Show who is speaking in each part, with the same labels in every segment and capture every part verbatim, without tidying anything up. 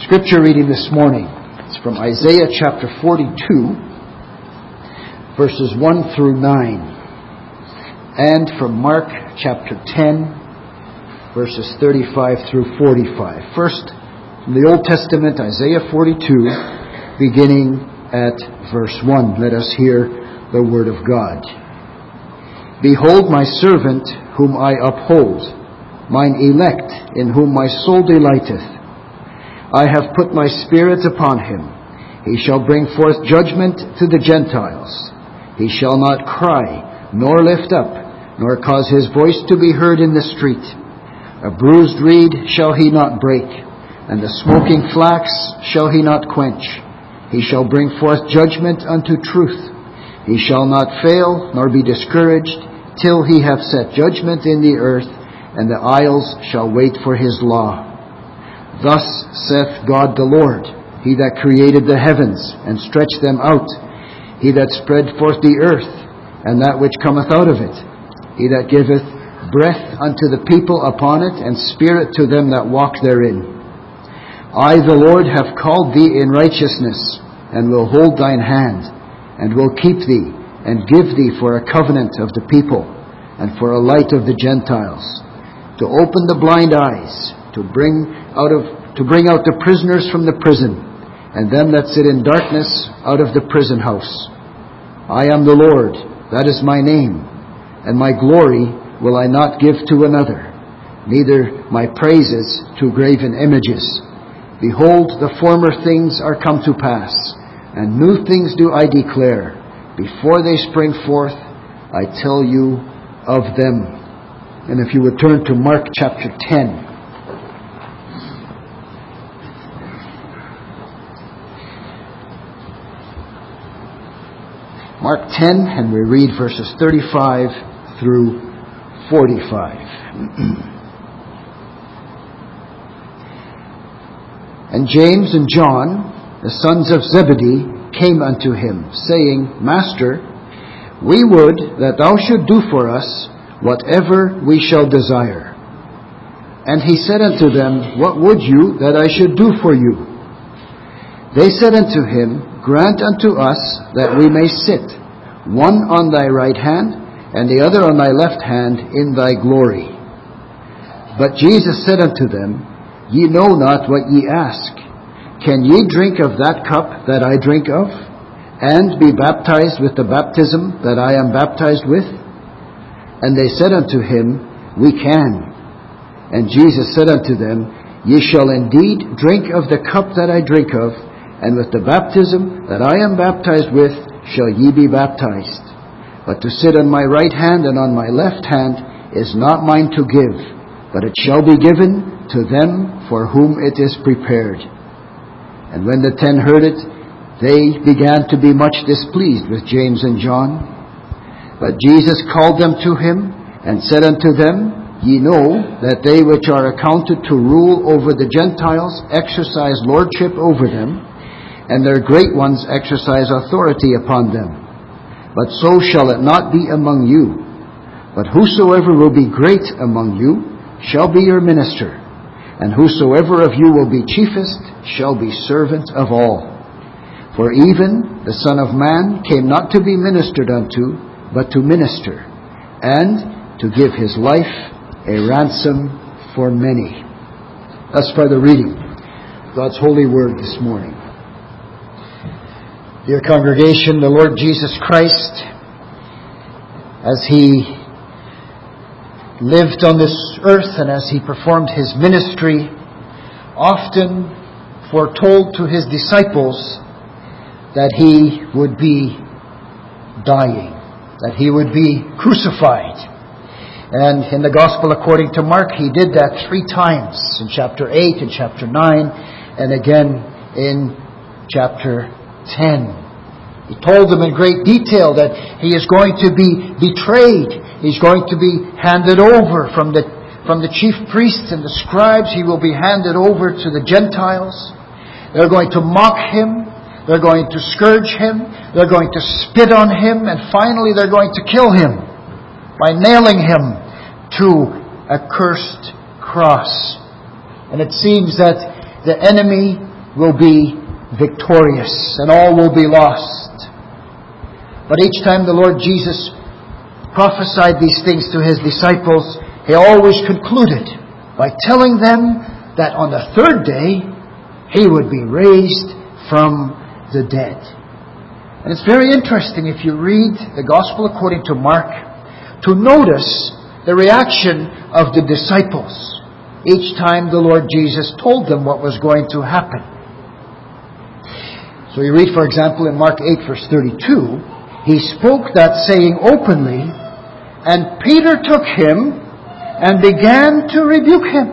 Speaker 1: Scripture reading this morning is from Isaiah chapter forty-two, verses one through nine, and from Mark chapter ten, verses thirty-five through forty-five. First, from the Old Testament, Isaiah forty-two, beginning at verse one. Let us hear the word of God. Behold my servant whom I uphold, mine elect in whom my soul delighteth. I have put my spirit upon him. He shall bring forth judgment to the Gentiles. He shall not cry, nor lift up, nor cause his voice to be heard in the street. A bruised reed shall he not break, and the smoking flax shall he not quench. He shall bring forth judgment unto truth. He shall not fail, nor be discouraged, till he have set judgment in the earth, and the isles shall wait for his law. Thus saith God the Lord, He that created the heavens, and stretched them out, He that spread forth the earth, and that which cometh out of it, He that giveth breath unto the people upon it, and spirit to them that walk therein. I, the Lord, have called thee in righteousness, and will hold thine hand, and will keep thee, and give thee for a covenant of the people, and for a light of the Gentiles, to open the blind eyes, to bring out of to bring out the prisoners from the prison, and them that sit in darkness out of the prison house. I am the Lord, that is my name, and my glory will I not give to another, neither my praises to graven images. Behold, the former things are come to pass, and new things do I declare. Before they spring forth, I tell you of them. And if you would turn to Mark chapter ten. Mark ten, and we read verses thirty-five through forty-five. And James and John, the sons of Zebedee, came unto him, saying, Master, we would that thou should do for us whatever we shall desire. And he said unto them, What would you that I should do for you? They said unto him, Grant unto us that we may sit, one on thy right hand, and the other on thy left hand, in thy glory. But Jesus said unto them, Ye know not what ye ask. Can ye drink of that cup that I drink of, and be baptized with the baptism that I am baptized with? And they said unto him, We can. And Jesus said unto them, Ye shall indeed drink of the cup that I drink of, and with the baptism that I am baptized with shall ye be baptized. But to sit on my right hand and on my left hand is not mine to give, but it shall be given to them for whom it is prepared. And when the ten heard it, they began to be much displeased with James and John. But Jesus called them to him, and said unto them, Ye know that they which are accounted to rule over the Gentiles exercise lordship over them, and their great ones exercise authority upon them. But so shall it not be among you. But whosoever will be great among you shall be your minister, and whosoever of you will be chiefest shall be servant of all. For even the Son of Man came not to be ministered unto, but to minister, and to give his life a ransom for many. Thus far the reading of God's holy word this morning. Dear congregation, the Lord Jesus Christ, as He lived on this earth and as He performed His ministry, often foretold to His disciples that He would be dying, that He would be crucified. And in the Gospel according to Mark, He did that three times, in chapter eight, in chapter nine, and again in chapter ten. He told them in great detail that He is going to be betrayed. He's going to be handed over from the, from the chief priests and the scribes. He will be handed over to the Gentiles. They're going to mock Him. They're going to scourge Him. They're going to spit on Him. And finally they're going to kill Him by nailing Him to a cursed cross. And it seems that the enemy will be victorious and all will be lost. But each time the Lord Jesus prophesied these things to His disciples, He always concluded by telling them that on the third day He would be raised from the dead. And it's very interesting if you read the Gospel according to Mark to notice the reaction of the disciples each time the Lord Jesus told them what was going to happen. So you read, for example, in Mark eight verse thirty-two, He spoke that saying openly, and Peter took Him and began to rebuke Him.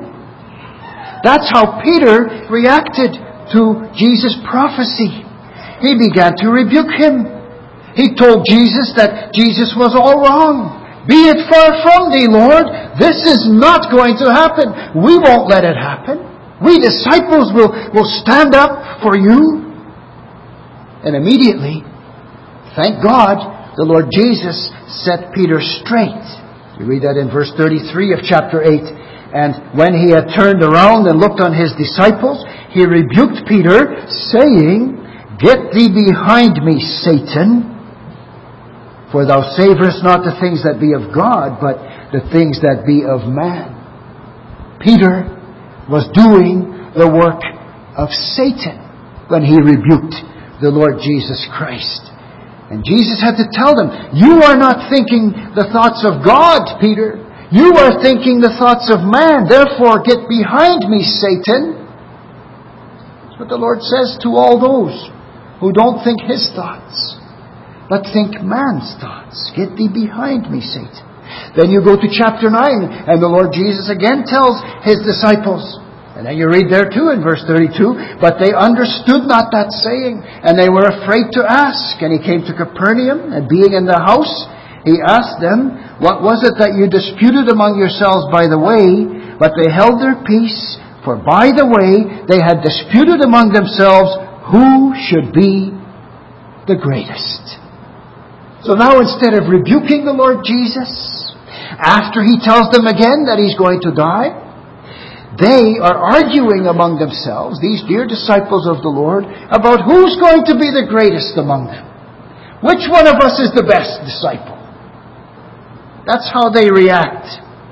Speaker 1: That's how Peter reacted to Jesus' prophecy. He began to rebuke Him. He told Jesus that Jesus was all wrong. Be it far from thee, Lord. This is not going to happen. We won't let it happen. We disciples will, will stand up for you. And immediately, thank God, the Lord Jesus set Peter straight. You read that in verse thirty-three of chapter eight. And when he had turned around and looked on his disciples, he rebuked Peter, saying, Get thee behind me, Satan, for thou savourest not the things that be of God, but the things that be of man. Peter was doing the work of Satan when he rebuked the Lord Jesus Christ. And Jesus had to tell them, You are not thinking the thoughts of God, Peter. You are thinking the thoughts of man. Therefore, get behind me, Satan. That's what the Lord says to all those who don't think His thoughts, but think man's thoughts. Get thee behind me, Satan. Then you go to chapter nine, and the Lord Jesus again tells His disciples, and then you read there too in verse thirty-two, but they understood not that saying, and they were afraid to ask. And He came to Capernaum, and being in the house, He asked them, What was it that you disputed among yourselves by the way? But they held their peace, for by the way they had disputed among themselves who should be the greatest. So now instead of rebuking the Lord Jesus, after He tells them again that He's going to die, they are arguing among themselves, these dear disciples of the Lord, about who's going to be the greatest among them. Which one of us is the best disciple? That's how they react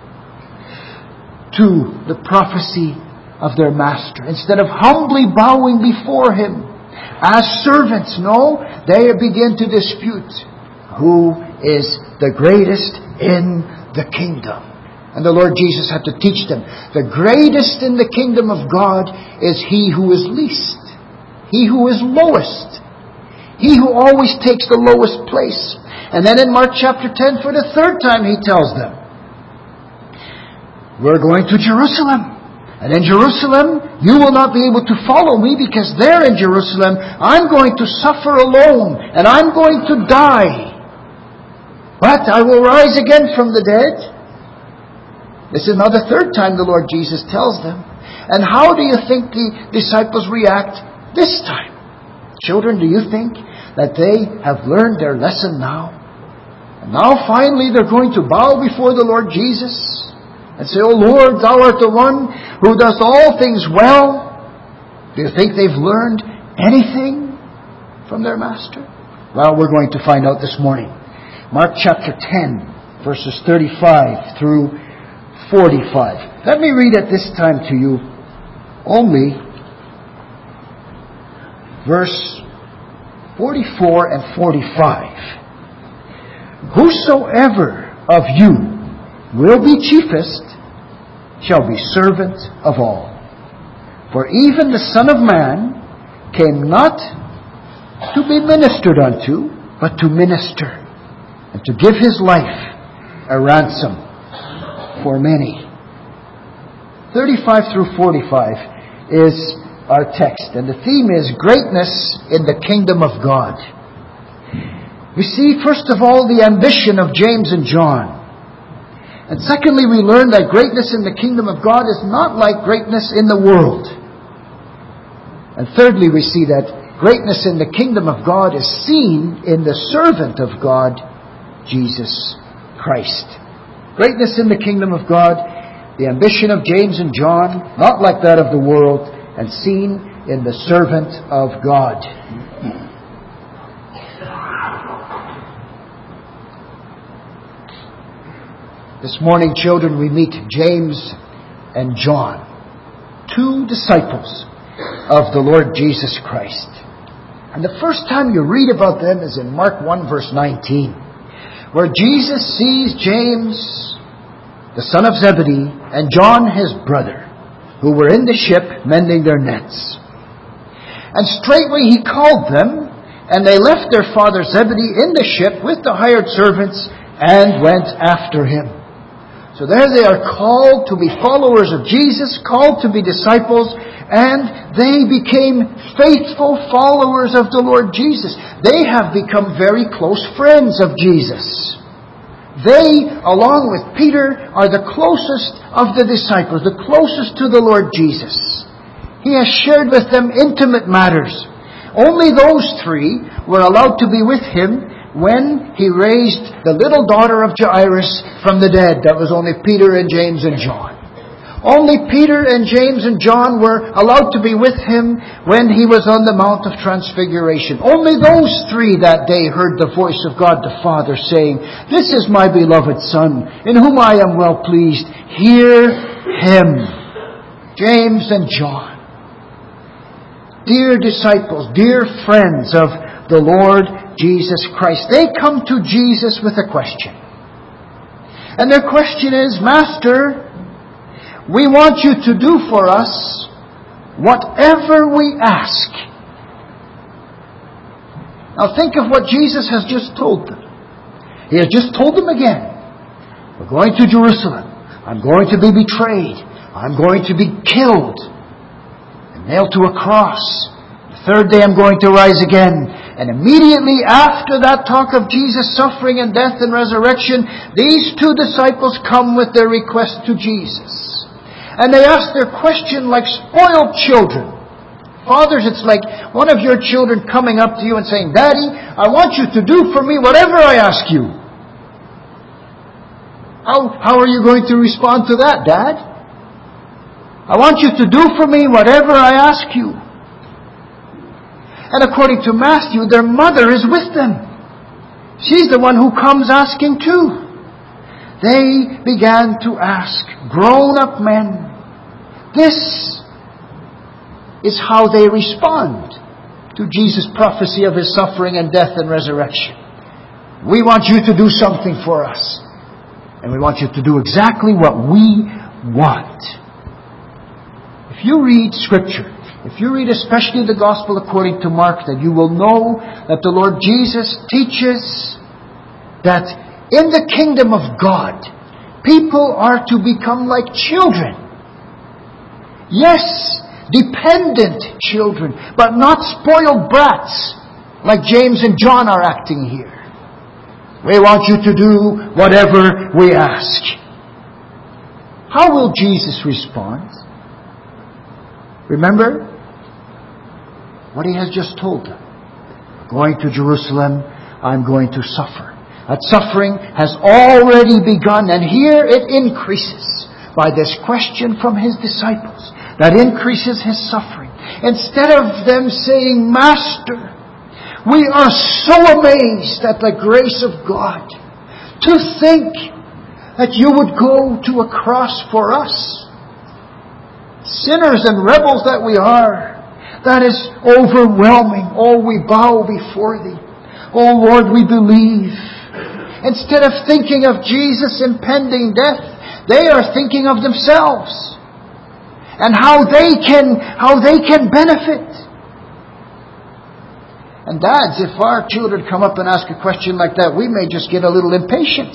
Speaker 1: to the prophecy of their Master. Instead of humbly bowing before Him as servants, no, they begin to dispute who is the greatest in the kingdom. And the Lord Jesus had to teach them, the greatest in the kingdom of God is he who is least, he who is lowest, he who always takes the lowest place. And then in Mark chapter ten, for the third time, He tells them, We're going to Jerusalem. And in Jerusalem, you will not be able to follow me, because there in Jerusalem, I'm going to suffer alone, and I'm going to die. But I will rise again from the dead. This is now the third time the Lord Jesus tells them. And how do you think the disciples react this time? Children, do you think that they have learned their lesson now? And now finally they're going to bow before the Lord Jesus and say, O Lord, Thou art the one who does all things well. Do you think they've learned anything from their Master? Well, we're going to find out this morning. Mark chapter ten, verses thirty-five through forty-five. Let me read at this time to you only verse forty-four and forty-five. Whosoever of you will be chiefest shall be servant of all. For even the Son of Man came not to be ministered unto, but to minister, and to give His life a ransom for many. thirty-five through forty-five is our text, and the theme is greatness in the kingdom of God. We see, first of all, the ambition of James and John. And secondly, we learn that greatness in the kingdom of God is not like greatness in the world. And thirdly, we see that greatness in the kingdom of God is seen in the servant of God, Jesus Christ. Greatness in the kingdom of God, the ambition of James and John, not like that of the world, and seen in the servant of God. This morning, children, we meet James and John, two disciples of the Lord Jesus Christ. And the first time you read about them is in Mark one, verse nineteen, where Jesus sees James, the son of Zebedee, and John, his brother, who were in the ship mending their nets. And straightway he called them, and they left their father Zebedee in the ship with the hired servants and went after him. So there they are, called to be followers of Jesus, called to be disciples, and they became faithful followers of the Lord Jesus. They have become very close friends of Jesus. They, along with Peter, are the closest of the disciples, the closest to the Lord Jesus. He has shared with them intimate matters. Only those three were allowed to be with him when he raised the little daughter of Jairus from the dead. That was only Peter and James and John. Only Peter and James and John were allowed to be with him when he was on the Mount of Transfiguration. Only those three that day heard the voice of God the Father saying, "This is my beloved Son, in whom I am well pleased. Hear him." James and John. Dear disciples, dear friends of the Lord Jesus Christ. They come to Jesus with a question. And their question is, "Master, we want you to do for us whatever we ask." Now think of what Jesus has just told them. He has just told them again, "We're going to Jerusalem. I'm going to be betrayed. I'm going to be killed and nailed to a cross. The third day I'm going to rise again." And immediately after that talk of Jesus' suffering and death and resurrection, these two disciples come with their request to Jesus. And they ask their question like spoiled children. Fathers, it's like one of your children coming up to you and saying, "Daddy, I want you to do for me whatever I ask you." How, how are you going to respond to that, Dad? "I want you to do for me whatever I ask you." And according to Matthew, their mother is with them. She's the one who comes asking too. They began to ask, grown-up men. This is how they respond to Jesus' prophecy of His suffering and death and resurrection. "We want you to do something for us. And we want you to do exactly what we want." If you read Scripture, if you read especially the Gospel according to Mark, then you will know that the Lord Jesus teaches that in the kingdom of God, people are to become like children. Yes, dependent children, but not spoiled brats like James and John are acting here. "We want you to do whatever we ask." How will Jesus respond? Remember what He has just told them. "Going to Jerusalem, I'm going to suffer." That suffering has already begun, and here it increases by this question from His disciples. That increases His suffering. Instead of them saying, "Master, we are so amazed at the grace of God. To think that you would go to a cross for us. Sinners and rebels that we are. That is overwhelming. Oh, we bow before Thee. Oh, Lord, we believe." Instead of thinking of Jesus' impending death, they are thinking of themselves and how they can, how they can benefit. And dads, if our children come up and ask a question like that, we may just get a little impatient.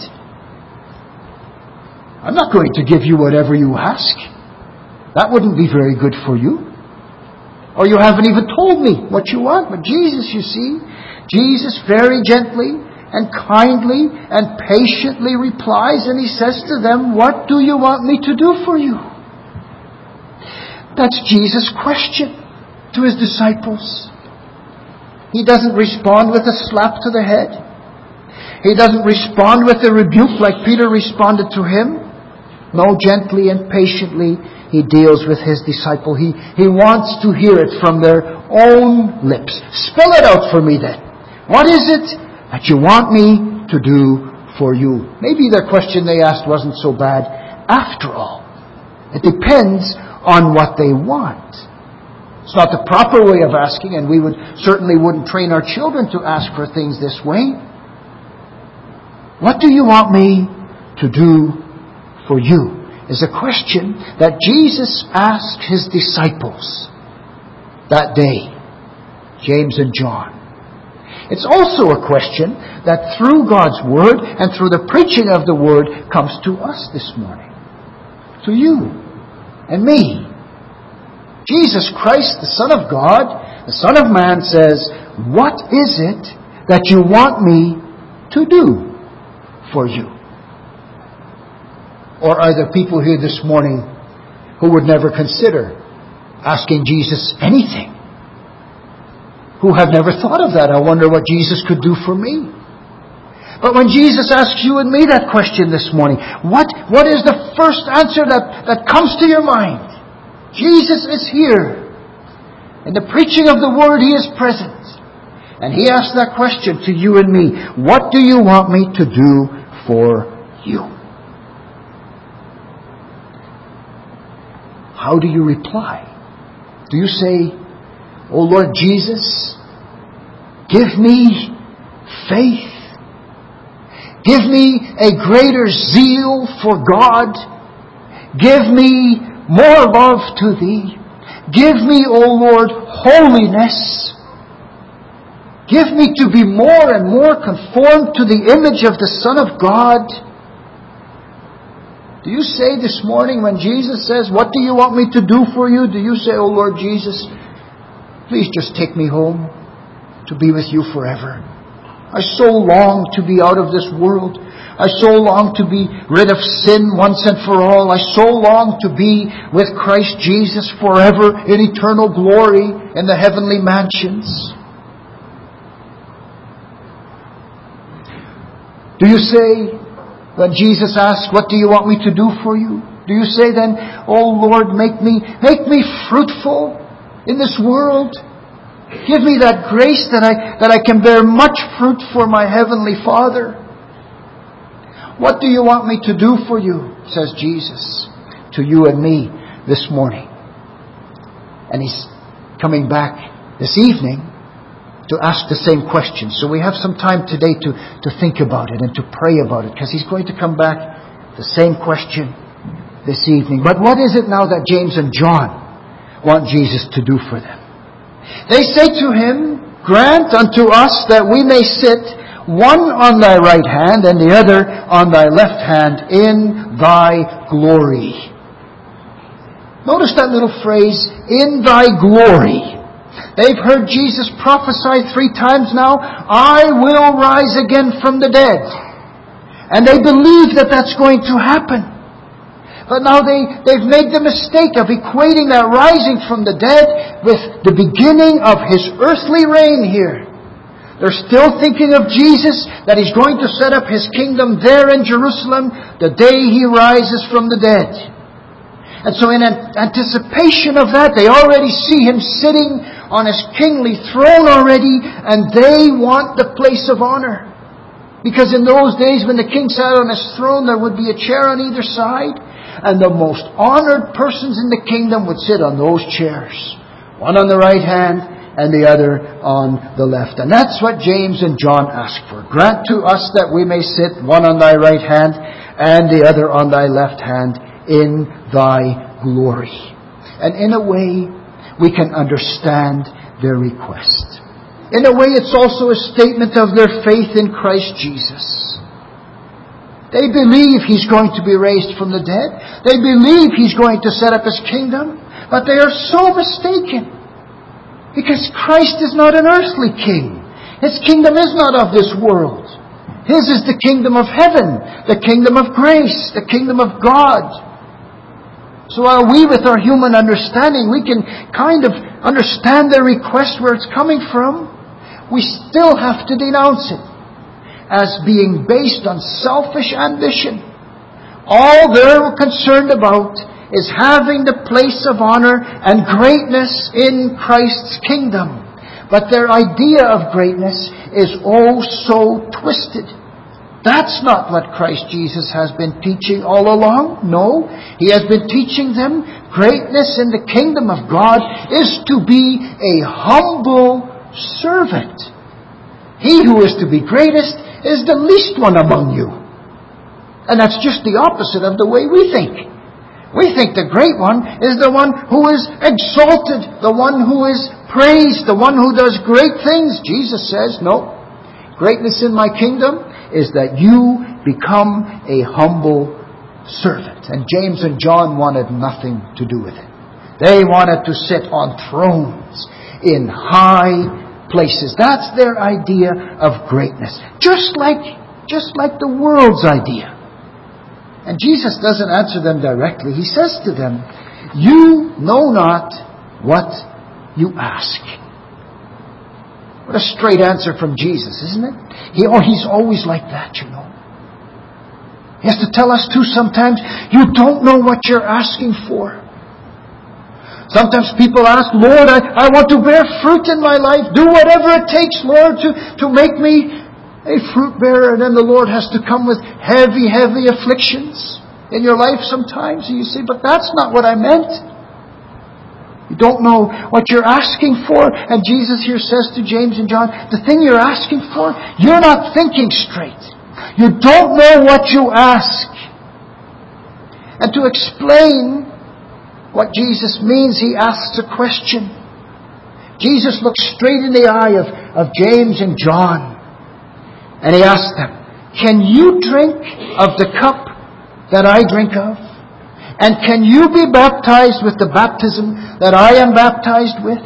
Speaker 1: "I'm not going to give you whatever you ask. That wouldn't be very good for you. Or you haven't even told me what you want." But Jesus, you see, Jesus very gently and kindly and patiently replies, and He says to them, "What do you want me to do for you?" That's Jesus' question to His disciples. He doesn't respond with a slap to the head. He doesn't respond with a rebuke like Peter responded to him. No, gently and patiently He deals with His disciple. He, he wants to hear it from their own lips. Spell it out for me then. What is it that you want me to do for you? Maybe the question they asked wasn't so bad after all. It depends on what they want. It's not the proper way of asking, and we would certainly wouldn't train our children to ask for things this way. What do you want me to do for you? Is a question that Jesus asked His disciples that day, James and John. It's also a question that through God's Word and through the preaching of the Word comes to us this morning. To you and me. Jesus Christ, the Son of God, the Son of Man, says, what is it that you want me to do for you? Or are there people here this morning who would never consider asking Jesus anything? Who have never thought of that? I wonder what Jesus could do for me. But when Jesus asks you and me that question this morning, what, what is the first answer that, that comes to your mind? Jesus is here. In the preaching of the Word, He is present. And He asks that question to you and me. What do you want me to do for you? How do you reply? Do you say, "Oh Lord Jesus, give me faith. Give me a greater zeal for God. Give me more love to Thee. Give me, O Lord, holiness. Give me to be more and more conformed to the image of the Son of God." Do you say this morning when Jesus says, "What do you want me to do for you?" Do you say, "Oh Lord Jesus, please just take me home to be with You forever. I so long to be out of this world. I so long to be rid of sin once and for all. I so long to be with Christ Jesus forever in eternal glory in the heavenly mansions." Do you say, when Jesus asks, "What do you want me to do for you?" Do you say then, "Oh Lord, make me, make me fruitful in this world. Give me that grace that I, that I can bear much fruit for my Heavenly Father"? What do you want me to do for you? Says Jesus to you and me this morning. And He's coming back this evening to ask the same question. So we have some time today to, to think about it and to pray about it, because He's going to come back the same question this evening. But what is it now that James and John want Jesus to do for them? They say to Him, "Grant unto us that we may sit one on Thy right hand and the other on Thy left hand in Thy glory." Notice that little phrase, "in Thy glory." They've heard Jesus prophesy three times now, "I will rise again from the dead." And they believe that that's going to happen. But now they, they've made the mistake of equating that rising from the dead with the beginning of His earthly reign here. They're still thinking of Jesus, that He's going to set up His kingdom there in Jerusalem the day He rises from the dead. And so in anticipation of that, they already see Him sitting on His kingly throne already, and they want the place of honor. Because in those days when the king sat on his throne, there would be a chair on either side, and the most honored persons in the kingdom would sit on those chairs. One on the right hand and the other on the left. And that's what James and John ask for. "Grant to us that we may sit one on Thy right hand and the other on Thy left hand in Thy glory." And in a way, we can understand their request. In a way, it's also a statement of their faith in Christ Jesus. They believe He's going to be raised from the dead. They believe He's going to set up His kingdom. But they are so mistaken. Because Christ is not an earthly king. His kingdom is not of this world. His is the kingdom of heaven, the kingdom of grace, the kingdom of God. So while we, with our human understanding, we can kind of understand their request where it's coming from, we still have to denounce it as being based on selfish ambition. All they're concerned about is having the place of honor and greatness in Christ's kingdom. But their idea of greatness is oh so twisted. That's not what Christ Jesus has been teaching all along. No, He has been teaching them greatness in the kingdom of God is to be a humble servant. He who is to be greatest is the least one among you. And that's just the opposite of the way we think. We think the great one is the one who is exalted, the one who is praised, the one who does great things. Jesus says, no. Greatness in my kingdom is that you become a humble servant. And James and John wanted nothing to do with it. They wanted to sit on thrones in high places. That's their idea of greatness. Just like, just like the world's idea. And Jesus doesn't answer them directly. He says to them, you know not what you ask. What a straight answer from Jesus, isn't it? He, oh, he's always like that, you know. He has to tell us too sometimes, you don't know what you're asking for. Sometimes people ask, Lord, I, I want to bear fruit in my life. Do whatever it takes, Lord, to, to make me a fruit bearer. And then the Lord has to come with heavy, heavy afflictions in your life sometimes. And you say, but that's not what I meant. You don't know what you're asking for. And Jesus here says to James and John, the thing you're asking for, you're not thinking straight. You don't know what you ask. And to explain what Jesus means, He asks a question. Jesus looks straight in the eye of, of James and John. And He asks them, can you drink of the cup that I drink of? And can you be baptized with the baptism that I am baptized with?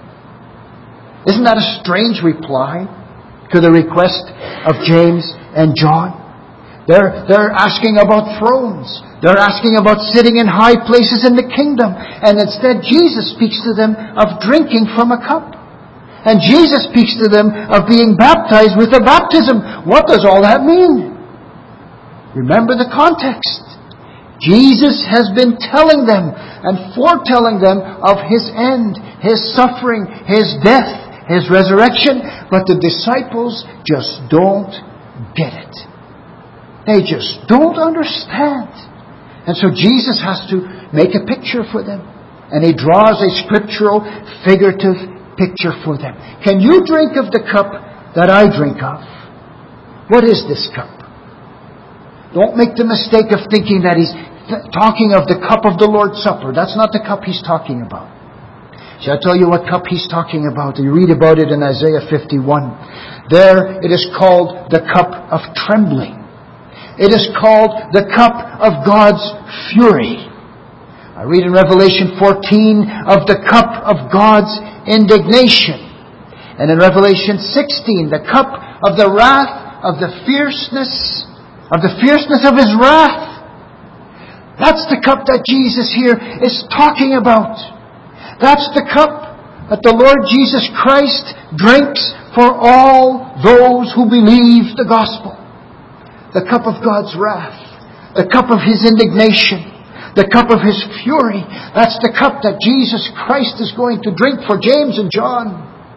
Speaker 1: Isn't that a strange reply to the request of James and John? They're, they're asking about thrones. They're asking about sitting in high places in the kingdom. And instead Jesus speaks to them of drinking from a cup. And Jesus speaks to them of being baptized with a baptism. What does all that mean? Remember the context. Jesus has been telling them and foretelling them of His end, His suffering, His death, His resurrection. But the disciples just don't get it. They just don't understand. And so Jesus has to make a picture for them. And He draws a scriptural, figurative picture for them. Can you drink of the cup that I drink of? What is this cup? Don't make the mistake of thinking that He's th- talking of the cup of the Lord's Supper. That's not the cup He's talking about. Shall I tell you what cup He's talking about? You read about it in Isaiah fifty-one. There it is called the cup of trembling. It is called the cup of God's fury. I read in Revelation fourteen of the cup of God's indignation. And in Revelation sixteen, the cup of the wrath, of the fierceness, of the fierceness of His wrath. That's the cup that Jesus here is talking about. That's the cup that the Lord Jesus Christ drinks for all those who believe the gospel. The cup of God's wrath. The cup of His indignation. The cup of His fury. That's the cup that Jesus Christ is going to drink for James and John.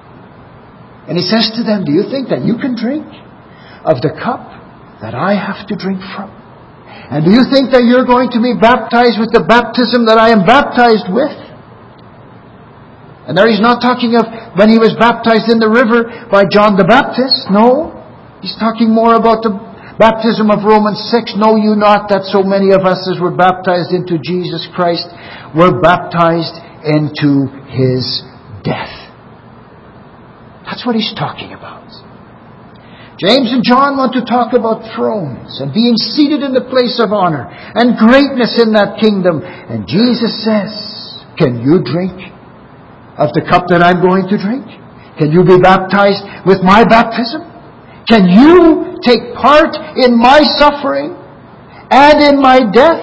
Speaker 1: And He says to them, do you think that you can drink of the cup that I have to drink from? And do you think that you're going to be baptized with the baptism that I am baptized with? And there He's not talking of when He was baptized in the river by John the Baptist. No. He's talking more about the baptism of Romans six. Know you not that so many of us as were baptized into Jesus Christ were baptized into His death. That's what He's talking about. James and John want to talk about thrones and being seated in the place of honor and greatness in that kingdom. And Jesus says, can you drink of the cup that I'm going to drink? Can you be baptized with my baptism? Can you take part in my suffering and in my death?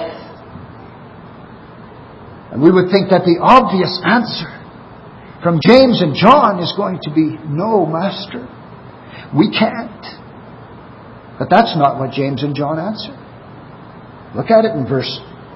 Speaker 1: And we would think that the obvious answer from James and John is going to be, no, Master. We can't. But that's not what James and John answer. Look at it in verse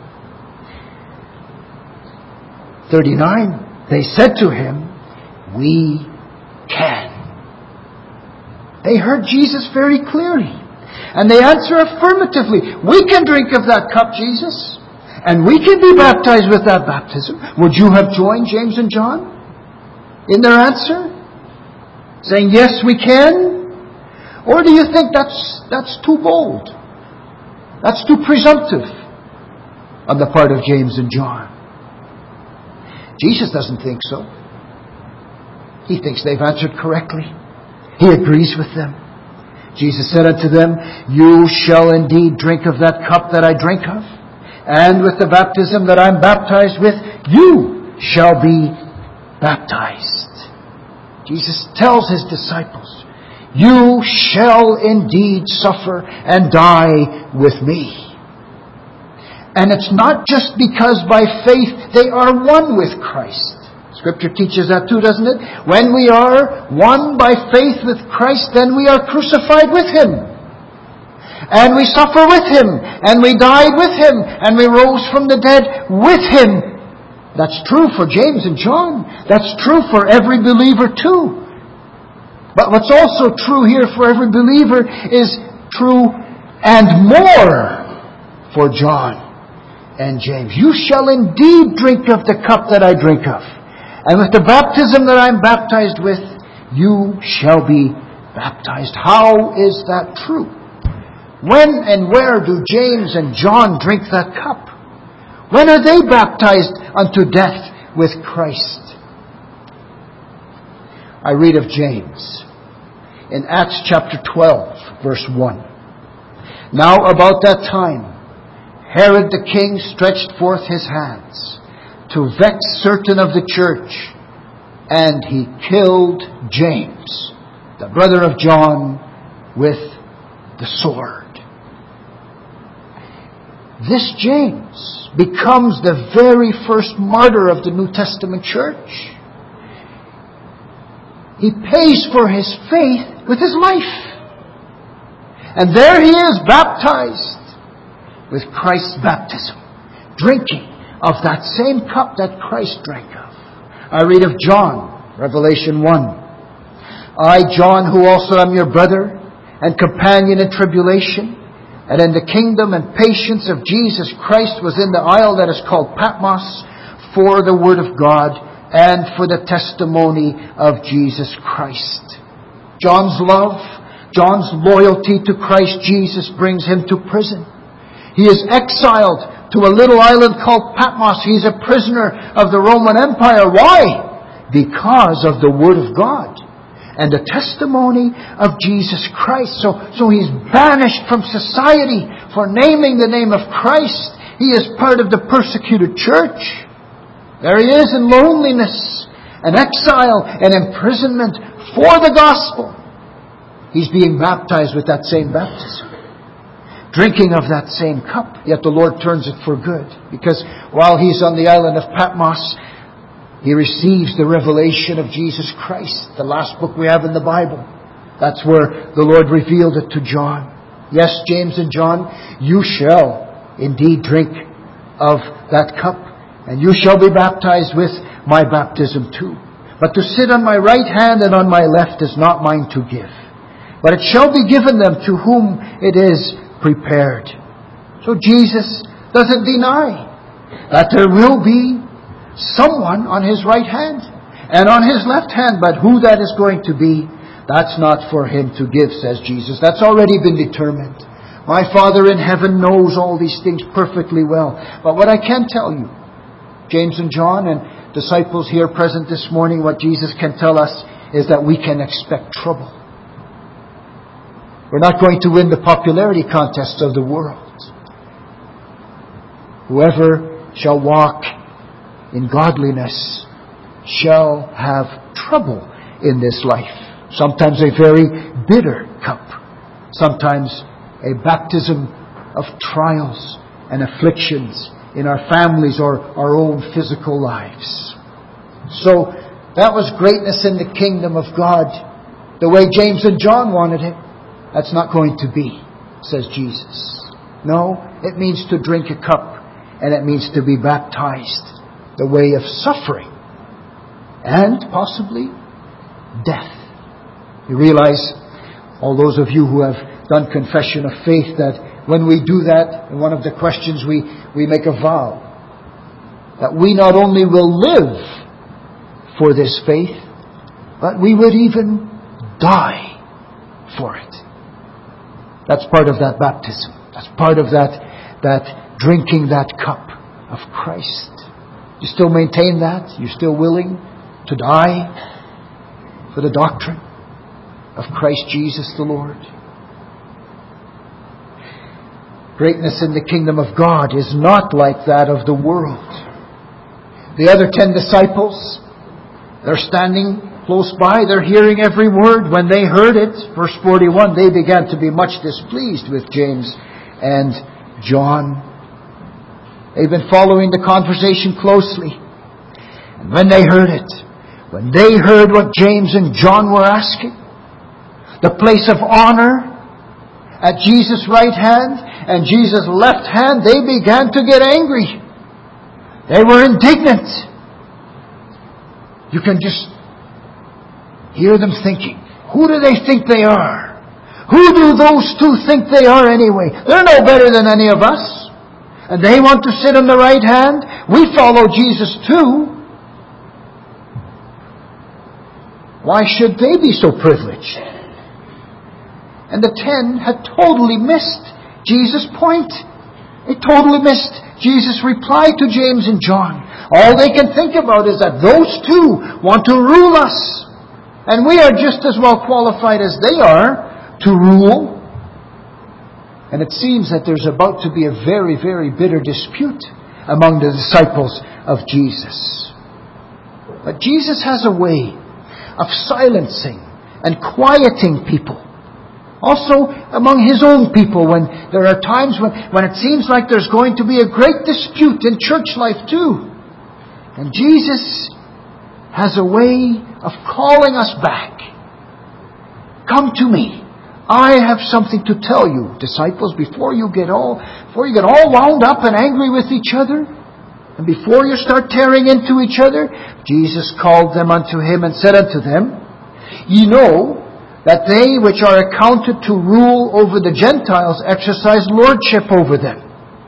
Speaker 1: thirty-nine. They said to him, "We can." They heard Jesus very clearly. And they answer affirmatively, "We can drink of that cup, Jesus. And we can be baptized with that baptism." Would you have joined James and John in their answer? Saying, "Yes, we can"? Or do you think that's, that's too bold? That's too presumptive on the part of James and John? Jesus doesn't think so. He thinks they've answered correctly. He agrees with them. Jesus said unto them, "You shall indeed drink of that cup that I drink of, and with the baptism that I'm baptized with, you shall be baptized." Jesus tells His disciples, "You shall indeed suffer and die with me." And it's not just because by faith they are one with Christ. Scripture teaches that too, doesn't it? When we are one by faith with Christ, then we are crucified with Him. And we suffer with Him. And we died with Him. And we rose from the dead with Him. That's true for James and John. That's true for every believer too. But what's also true here for every believer is true and more for John and James. "You shall indeed drink of the cup that I drink of. And with the baptism that I'm baptized with, you shall be baptized." How is that true? When and where do James and John drink that cup? When are they baptized unto death with Christ? I read of James in Acts chapter twelve, verse one. "Now about that time, Herod the king stretched forth his hands to vex certain of the church, and he killed James, the brother of John, with the sword." This James becomes the very first martyr of the New Testament church. He pays for his faith with his life. And there he is, baptized with Christ's baptism, drinking of that same cup that Christ drank of. I read of John, Revelation one. "I, John, who also am your brother and companion in tribulation, and in the kingdom and patience of Jesus Christ, was in the isle that is called Patmos for the word of God and for the testimony of Jesus Christ." John's love, John's loyalty to Christ Jesus brings him to prison. He is exiled to a little island called Patmos. He's a prisoner of the Roman Empire. Why? Because of the Word of God and the testimony of Jesus Christ. So, so he's banished from society for naming the name of Christ. He is part of the persecuted church. There he is in loneliness and exile and imprisonment for the gospel. He's being baptized with that same baptism, drinking of that same cup. Yet the Lord turns it for good, because while he's on the island of Patmos, he receives the revelation of Jesus Christ, the last book we have in the Bible. That's where the Lord revealed it to John. Yes, James and John, you shall indeed drink of that cup, and you shall be baptized with my baptism too. But to sit on my right hand and on my left is not mine to give, but it shall be given them to whom it is prepared. So Jesus doesn't deny that there will be someone on His right hand and on His left hand, but who that is going to be, that's not for Him to give, says Jesus. That's already been determined. My Father in heaven knows all these things perfectly well. But what I can tell you, James and John and disciples here present this morning, what Jesus can tell us is that we can expect trouble. We're not going to win the popularity contests of the world. Whoever shall walk in godliness shall have trouble in this life. Sometimes a very bitter cup. Sometimes a baptism of trials and afflictions in our families or our own physical lives. So that was greatness in the kingdom of God, the way James and John wanted it. That's not going to be, says Jesus. No, it means to drink a cup, and it means to be baptized, the way of suffering and possibly death. You realize, all those of you who have done confession of faith, that when we do that, in one of the questions we, we make a vow that we not only will live for this faith, but we would even die for it. That's part of that baptism. That's part of that, that drinking that cup of Christ. You still maintain that? You still willing to die for the doctrine of Christ Jesus the Lord? Greatness in the kingdom of God is not like that of the world. The other ten disciples, they're standing close by, they're hearing every word. When they heard it, verse forty-one, they began to be much displeased with James and John. They've been following the conversation closely. And when they heard it, when they heard what James and John were asking, the place of honor at Jesus' right hand and Jesus' left hand, they began to get angry. They were indignant. You can just hear them thinking, who do they think they are? Who do those two think they are anyway? They're no better than any of us. And they want to sit on the right hand. We follow Jesus too. Why should they be so privileged? And the ten had totally missed Jesus' point. They totally missed Jesus' reply to James and John. All they can think about is that those two want to rule us. And we are just as well qualified as they are to rule. And it seems that there's about to be a very, very bitter dispute among the disciples of Jesus. But Jesus has a way of silencing and quieting people. Also among His own people, when there are times when, when it seems like there's going to be a great dispute in church life too. And Jesus has a way of calling us back. Come to me. I have something to tell you, disciples, before you get all before you get all wound up and angry with each other, and before you start tearing into each other. Jesus called them unto Him and said unto them, Ye know that they which are accounted to rule over the Gentiles exercise lordship over them.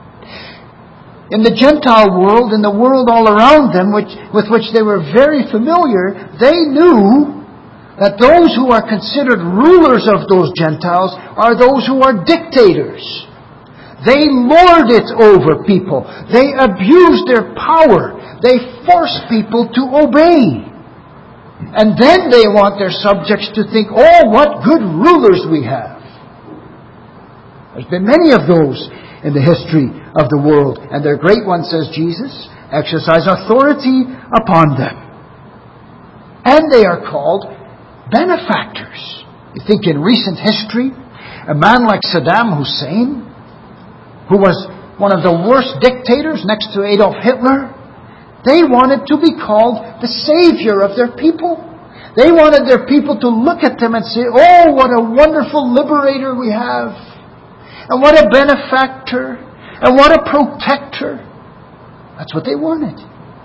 Speaker 1: In the Gentile world, in the world all around them, which, with which they were very familiar, they knew that those who are considered rulers of those Gentiles are those who are dictators. They lord it over people. They abuse their power. They force people to obey. And then they want their subjects to think, oh, what good rulers we have. There's been many of those in the history of the world. And their great one, says Jesus, exercise authority upon them. And they are called benefactors. You think in recent history, a man like Saddam Hussein, who was one of the worst dictators next to Adolf Hitler, they wanted to be called the savior of their people. They wanted their people to look at them and say, oh, what a wonderful liberator we have. And what a benefactor. And what a protector. That's what they wanted.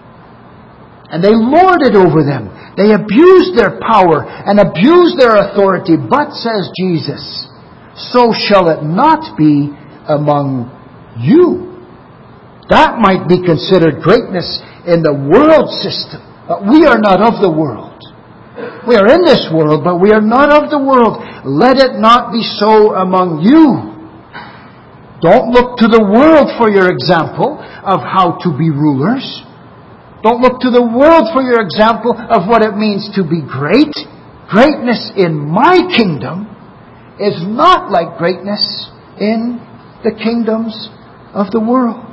Speaker 1: And they lorded over them. They abused their power and abused their authority. But, says Jesus, so shall it not be among you. That might be considered greatness in the world system. But we are not of the world. We are in this world, but we are not of the world. Let it not be so among you. Don't look to the world for your example of how to be rulers. Don't look to the world for your example of what it means to be great. Greatness in my kingdom is not like greatness in the kingdoms of the world.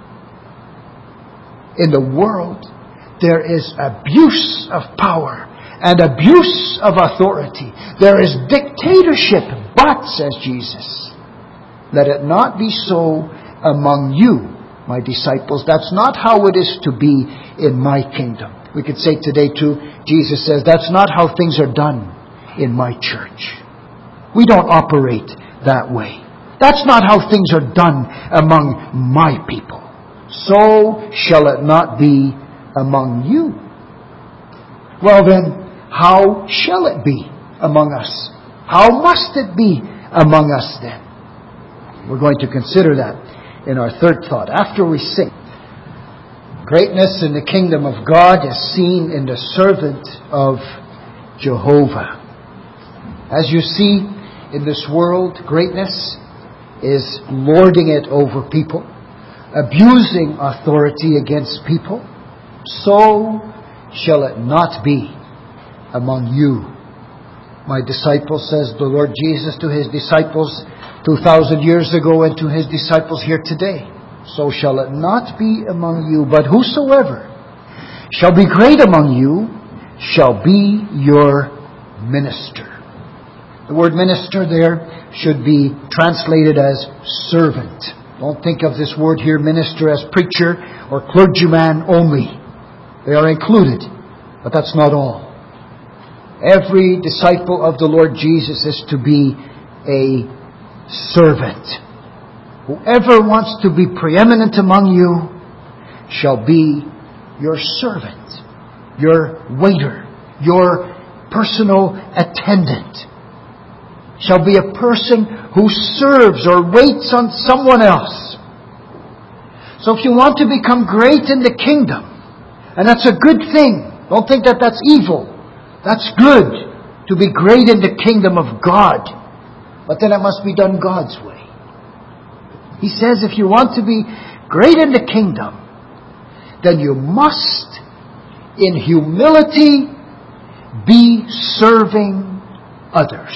Speaker 1: In the world, there is abuse of power and abuse of authority. There is dictatorship. But, says Jesus, let it not be so among you, my disciples. That's not how it is to be in my kingdom. We could say today too, Jesus says, that's not how things are done in my church. We don't operate that way. That's not how things are done among my people. So shall it not be among you. Well then, how shall it be among us? How must it be among us then? We're going to consider that in our third thought. After we sing, greatness in the kingdom of God is seen in the servant of Jehovah. As you see in this world, greatness is lording it over people, abusing authority against people. So shall it not be among you. My disciple, says the Lord Jesus to His disciples two thousand years ago and to His disciples here today. So shall it not be among you, but whosoever shall be great among you shall be your minister. The word minister there should be translated as servant. Don't think of this word here, minister, as preacher or clergyman only. They are included, but that's not all. Every disciple of the Lord Jesus is to be a servant. Whoever wants to be preeminent among you shall be your servant, your waiter, your personal attendant. Shall be a person who serves or waits on someone else. So if you want to become great in the kingdom, and that's a good thing, don't think that that's evil. That's good to be great in the kingdom of God. But then it must be done God's way. He says if you want to be great in the kingdom, then you must, in humility, be serving others.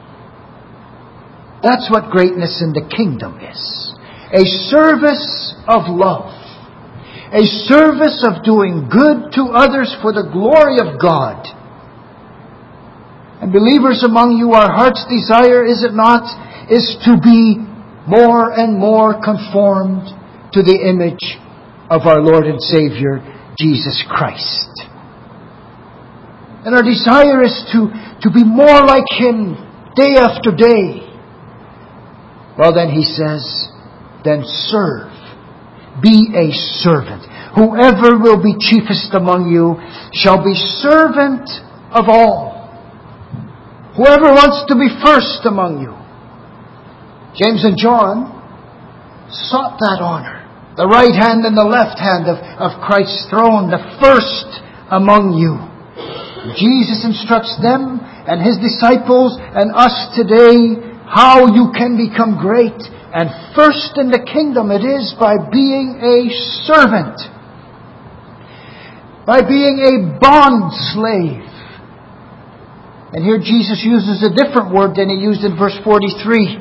Speaker 1: That's what greatness in the kingdom is. A service of love. A service of doing good to others for the glory of God. And believers among you, our heart's desire, is it not, is to be more and more conformed to the image of our Lord and Savior, Jesus Christ. And our desire is to, to be more like Him day after day. Well then, He says, then serve. Be a servant. Whoever will be chiefest among you shall be servant of all. Whoever wants to be first among you. James and John sought that honor. The right hand and the left hand of, of Christ's throne, the first among you. Jesus instructs them and His disciples and us today how you can become great. And first in the kingdom it is by being a servant. By being a bond slave. And here Jesus uses a different word than He used in verse forty-three.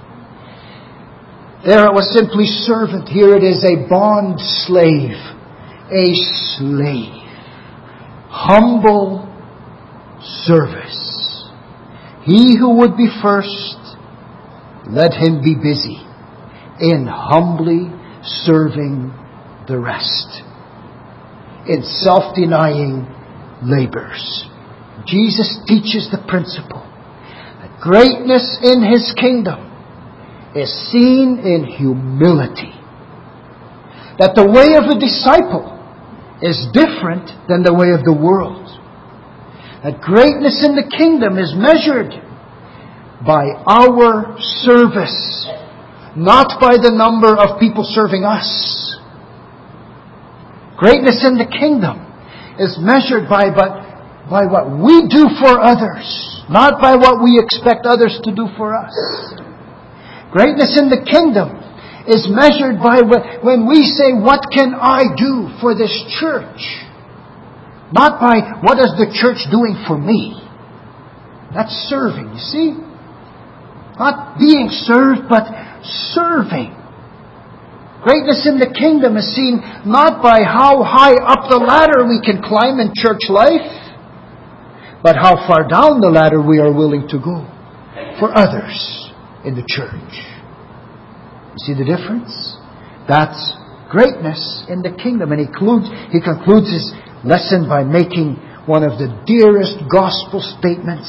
Speaker 1: There it was simply servant. Here it is a bond slave. A slave. Humble service. He who would be first, let him be busy in humbly serving the rest. In self-denying labors. Jesus teaches the principle that greatness in His kingdom is seen in humility. That the way of a disciple is different than the way of the world. That greatness in the kingdom is measured by our service, not by the number of people serving us. Greatness in the kingdom is measured by but by what we do for others, not by what we expect others to do for us. Greatness in the kingdom is measured by when we say, what can I do for this church? Not by what is the church doing for me. That's serving, you see? Not being served, but serving. Greatness in the kingdom is seen not by how high up the ladder we can climb in church life, but how far down the ladder we are willing to go for others in the church. You see the difference? That's greatness in the kingdom. And he concludes, he concludes his lesson by making one of the dearest gospel statements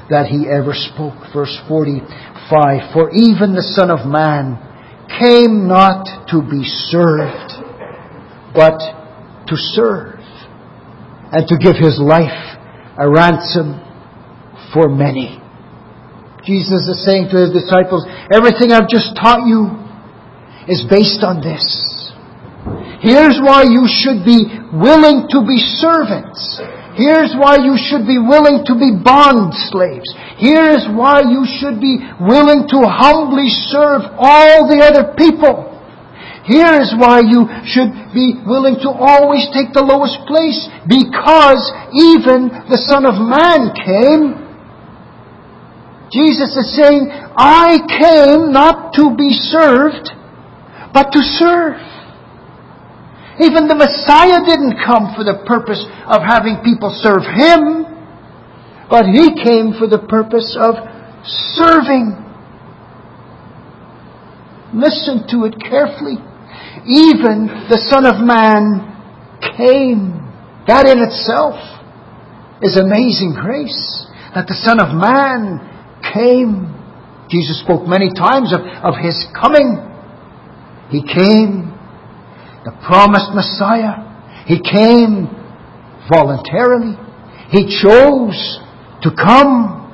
Speaker 1: that He ever spoke. Verse forty-five, for even the Son of Man came not to be served, but to serve, and to give His life a ransom for many. Jesus is saying to His disciples, everything I've just taught you is based on this. Here's why you should be willing to be servants. Here's why you should be willing to be bond slaves. Here's why you should be willing to humbly serve all the other people. Here's why you should be willing to always take the lowest place. Because even the Son of Man came. Jesus is saying, I came not to be served, but to serve. Even the Messiah didn't come for the purpose of having people serve Him, but He came for the purpose of serving. Listen to it carefully. Even the Son of Man came. That in itself is amazing grace. That the Son of Man came. Jesus spoke many times of, of His coming. He came. The promised Messiah. He came voluntarily. He chose to come.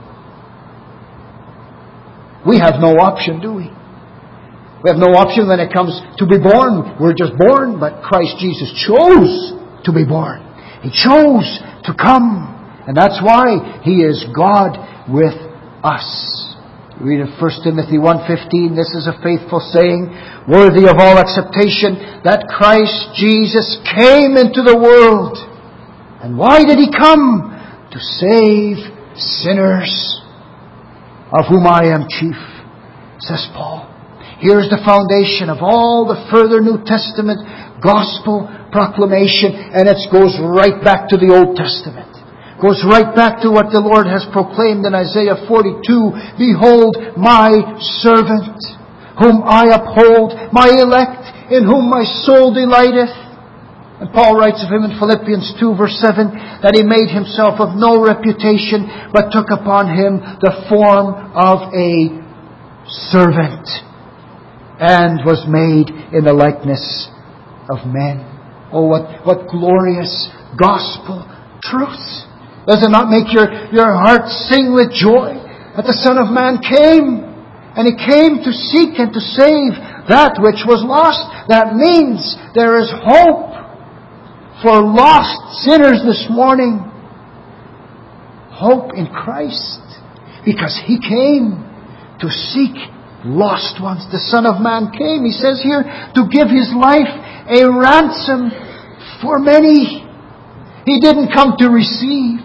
Speaker 1: We have no option, do we? We have no option when it comes to be born. We're just born, but Christ Jesus chose to be born. He chose to come. And that's why He is God with us. We read in First Timothy one fifteen, this is a faithful saying, worthy of all acceptation, that Christ Jesus came into the world. And why did He come? To save sinners, of whom I am chief, says Paul. Here's the foundation of all the further New Testament gospel proclamation, and it goes right back to the Old Testament. Goes right back to what the Lord has proclaimed in Isaiah forty-two. Behold, my servant, whom I uphold, my elect, in whom my soul delighteth. And Paul writes of Him in Philippians two verse seven, that He made Himself of no reputation, but took upon Him the form of a servant, and was made in the likeness of men. Oh, what, what glorious gospel truth. Does it not make your, your heart sing with joy that the Son of Man came? And He came to seek and to save that which was lost. That means there is hope for lost sinners this morning. Hope in Christ. Because He came to seek lost ones. The Son of Man came, He says here, to give His life a ransom for many. He didn't come to receive.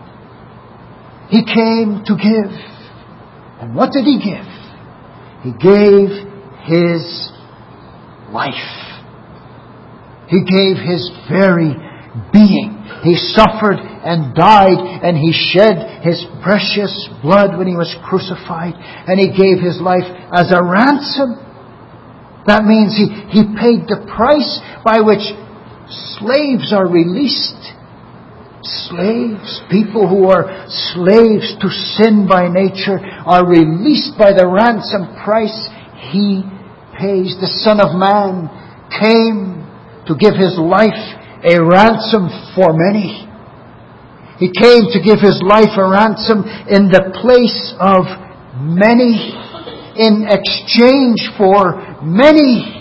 Speaker 1: He came to give. And what did He give? He gave His life. He gave His very being. He suffered and died, and He shed His precious blood when He was crucified, and He gave His life as a ransom. That means He, he paid the price by which slaves are released. Slaves, people who are slaves to sin by nature, are released by the ransom price He pays. The Son of Man came to give His life a ransom for many. He came to give His life a ransom in the place of many, in exchange for many.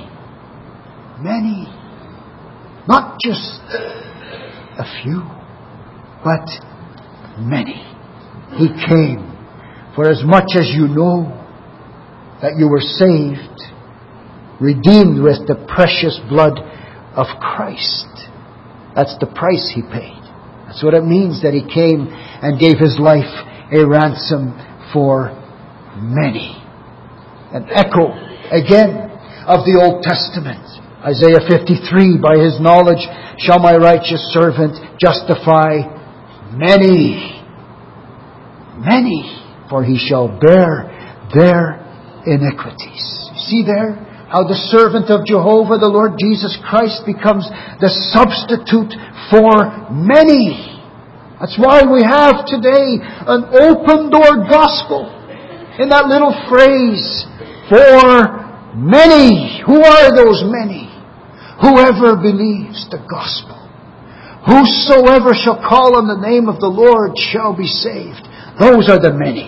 Speaker 1: Many. Not just a few, but many. He came. For as much as you know that you were saved, redeemed with the precious blood of Christ. That's the price He paid. That's what it means that He came and gave His life a ransom for many. An echo again of the Old Testament. Isaiah fifty-three, by His knowledge shall my righteous servant justify many, many, for he shall bear their iniquities. You see there how the servant of Jehovah, the Lord Jesus Christ, becomes the substitute for many. That's why we have today an open door gospel. In that little phrase, for many. Who are those many? Whoever believes the gospel. Whosoever shall call on the name of the Lord shall be saved. Those are the many.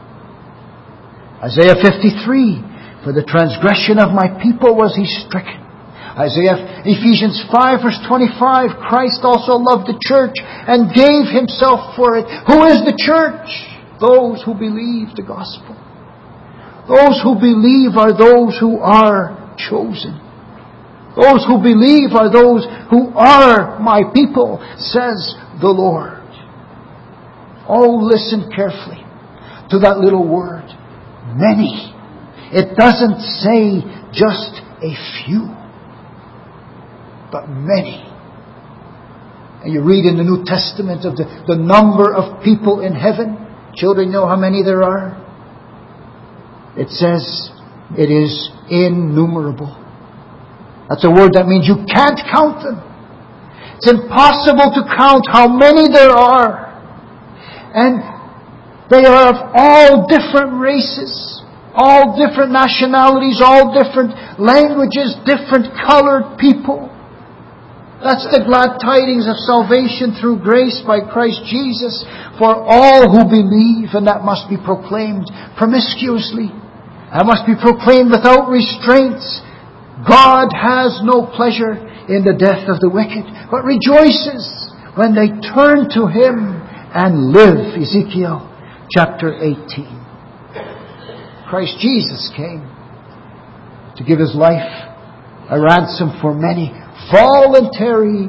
Speaker 1: Isaiah fifty-three, for the transgression of my people was he stricken. Isaiah, Ephesians five verse twenty-five, Christ also loved the church and gave himself for it. Who is the church? Those who believe the gospel. Those who believe are those who are chosen. Those who believe are those who are my people, says the Lord. Oh, listen carefully to that little word, many. It doesn't say just a few, but many. And you read in the New Testament of the, the number of people in heaven. Children know how many there are? It says it is innumerable. That's a word that means you can't count them. It's impossible to count how many there are. And they are of all different races, all different nationalities, all different languages, different colored people. That's the glad tidings of salvation through grace by Christ Jesus for all who believe, and that must be proclaimed promiscuously. That must be proclaimed without restraints. God has no pleasure in the death of the wicked, but rejoices when they turn to Him and live. Ezekiel chapter eighteen. Christ Jesus came to give His life a ransom for many. Voluntary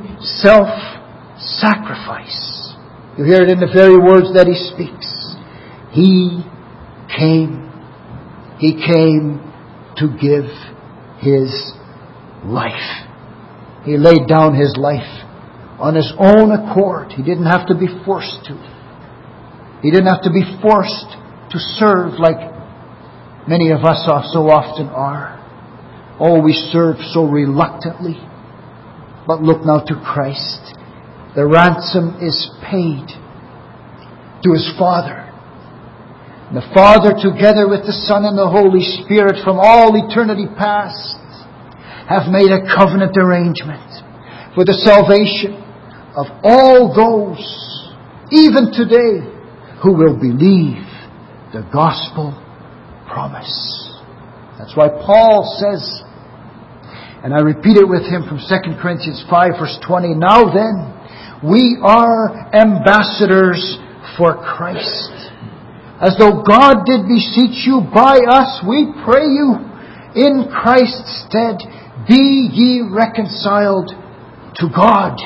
Speaker 1: self-sacrifice. You hear it in the very words that He speaks. He came. He came to give His life. He laid down His life on His own accord. He didn't have to be forced to. He didn't have to be forced to serve like many of us so often are. Oh, we serve so reluctantly. But look now to Christ. The ransom is paid to His Father. The Father, together with the Son and the Holy Spirit from all eternity past, have made a covenant arrangement for the salvation of all those, even today, who will believe the gospel promise. That's why Paul says, and I repeat it with him from Second Corinthians five verse twenty, now then, we are ambassadors for Christ. As though God did beseech you by us, we pray you, in Christ's stead, be ye reconciled to God.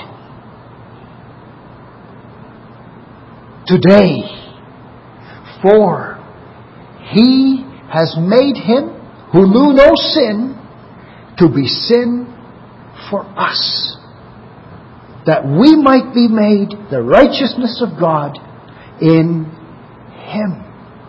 Speaker 1: Today, for He has made Him who knew no sin to be sin for us, that we might be made the righteousness of God in Him.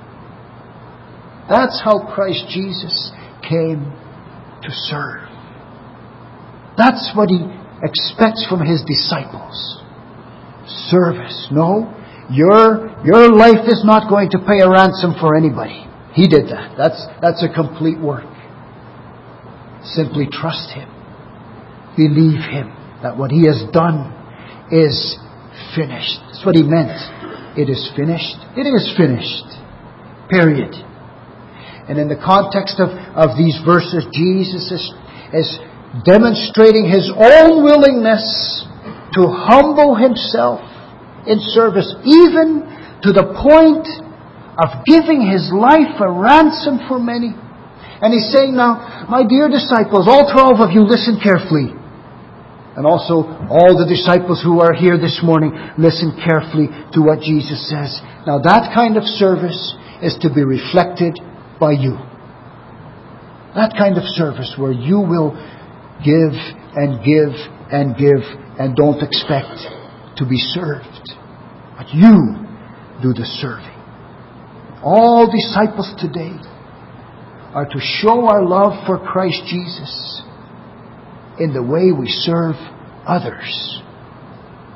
Speaker 1: That's how Christ Jesus came to serve. That's what He expects from His disciples. Service. No, your, your life is not going to pay a ransom for anybody. He did that. That's, that's a complete work. Simply trust Him. Believe Him that what He has done is finished. That's what He meant. It is finished. It is finished. Period. And in the context of, of these verses, Jesus is, is demonstrating His own willingness to humble Himself in service, even to the point of giving His life a ransom for many. And He's saying now, my dear disciples, all twelve of you, listen carefully. And also all the disciples who are here this morning, listen carefully to what Jesus says. Now that kind of service is to be reflected by you. That kind of service where you will give and give and give and don't expect to be served. But you do the serving. All disciples today are to show our love for Christ Jesus in the way we serve others.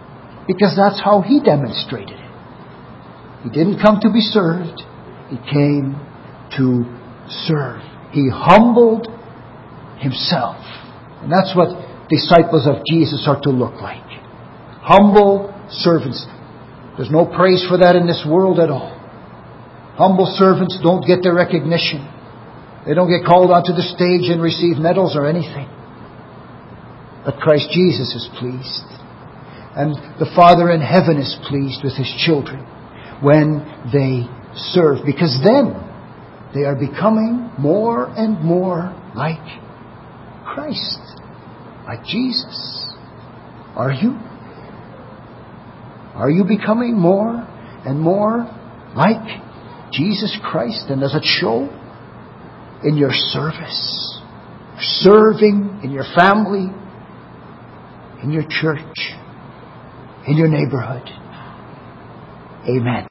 Speaker 1: Because that's how He demonstrated it. He didn't come to be served. He came to serve. He humbled Himself. And that's what disciples of Jesus are to look like. Humble servants. There's no praise for that in this world at all. Humble servants don't get their recognition. They don't get called onto the stage and receive medals or anything. But Christ Jesus is pleased. And the Father in heaven is pleased with His children when they serve. Because then they are becoming more and more like Christ. Like Jesus. Are you? Are you becoming more and more like Jesus Christ? And does it show in your service? Serving in your family, in your church, in your neighborhood. Amen.